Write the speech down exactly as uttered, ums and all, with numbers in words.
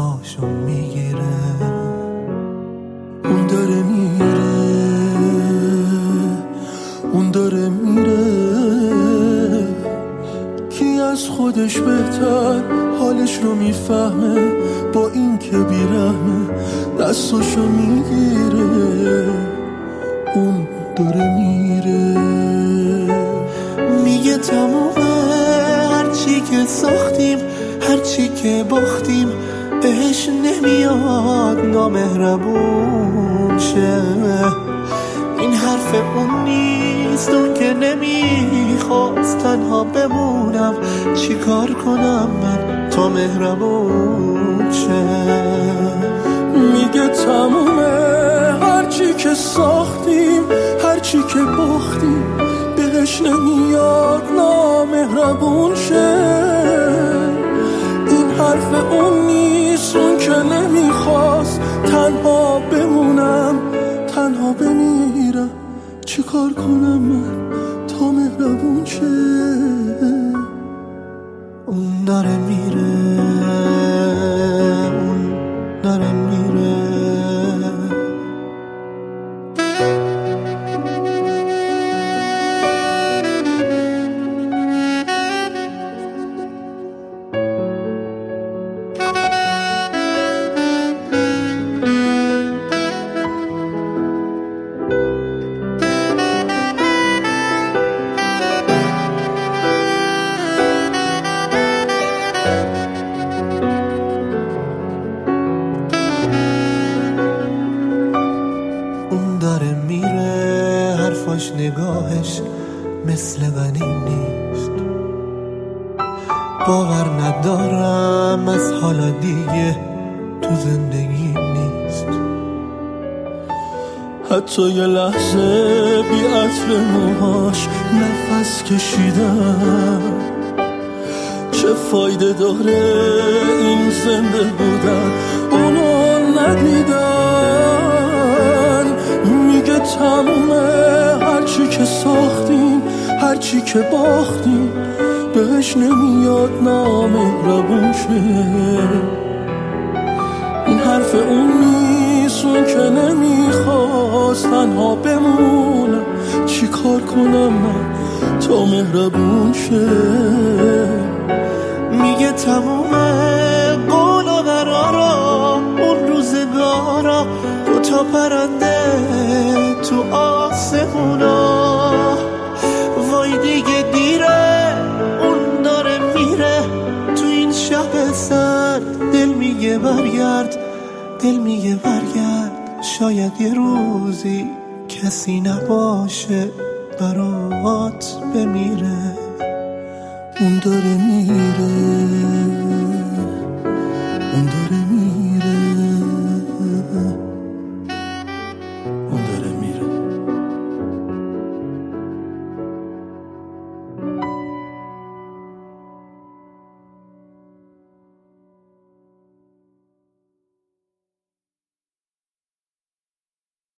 نفساشو میگیره. اون داره میره، اون داره میره. کی از خودش بهتر حالش رو میفهمه؟ با این که بیرحمه دستاشو میگیره. اون داره میره. میگه تمومه هرچی که ساختیم، هرچی که باختیم بهش نمیاد نامهربون شه. این حرف اون نیست، اون که نمیخواست تنها بمونم. چی کار کنم من تا مهربون شه؟ میگه تمومه هرچی که ساختیم، هرچی که باختیم بهش نمیاد نامهربون شه. این حرف اون نیست، اون که نمیخواست تنها بمونم. تنها بمیرم چی کار کنم من تا مهربون شه؟ اون داره میره، اون داره میره. داره میره، حرفاش نگاهش مثل غنی نیست. باور ندارم از حالا دیگه تو زندگی نیست. حتی یه لحظه بی عطر موهاش نفس کشیدم. چه فایده داره این زنده بودن اونو ندیدن. میگه تمومه هرچی که ساختیم، هرچی که باختیم بهش نمیاد نامهربون شه. این حرف اون نیست، اون که نمیخواست تنها بمونم. چی کار کنم من تا مهربون شه؟ میگه تمومه قول و قرارا، اون روزگارا، دو تا پرنده تو آسمونا. وای دیگه دیره، اون داره میره تو این شب سرد. دل میگه برگرد، دل میگه برگرد. شاید یه روزی کسی نباشه برات بمیره. اون داره میره.